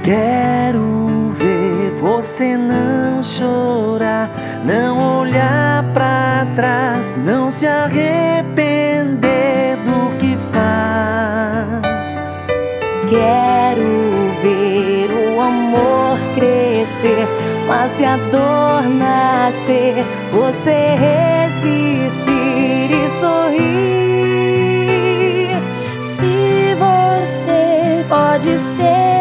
Quero ver você não chorar, não olhar pra trás, não se arrepender do que faz. Quero ver o amor crescer, mas se a dor nascer, você resistir e sorrir. Se você pode ser